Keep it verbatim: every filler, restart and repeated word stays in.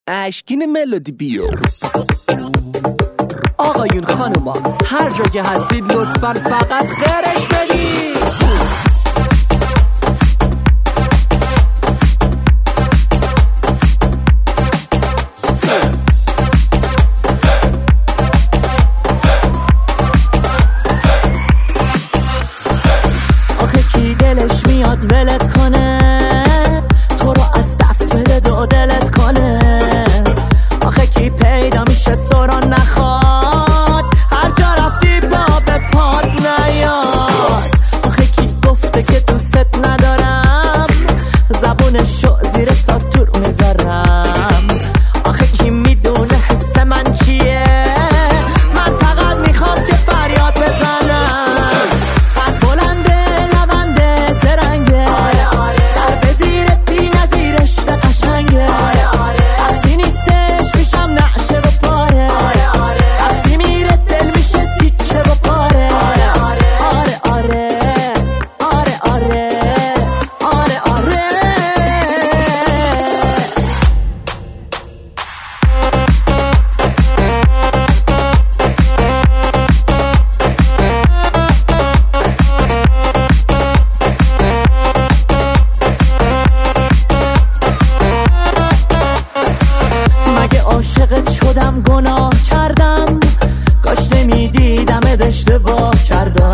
اشکین ملودی بیو. آقایون خانوما هر جا که هستید لطفاً فقط غرش بدید. آخه کی دلش میاد ولت کنه، تو رو از دست بده و دلت کنه. آخه کی پیدا میشه تو رو نخواد، هر جا رفتی با به پاد نیاد. آخه کی گفته که دوست ندارم، زبونشو زیر ساتور میذارم. آخه کی میدونه حس من چیه، من فقط میخوام که فریاد بزنم. قد بلنده لبنده زرنگه، سر به زیر بی نظیرش به قشنگه. وقتی نیستش میشم نعشه و پاره، وقتی میره دل میشه تیکه و پاره. آره آره آره آره آره آره. مگه عاشقت شدم گناه کردم، کاش نمیدیدم اشتباه کردم.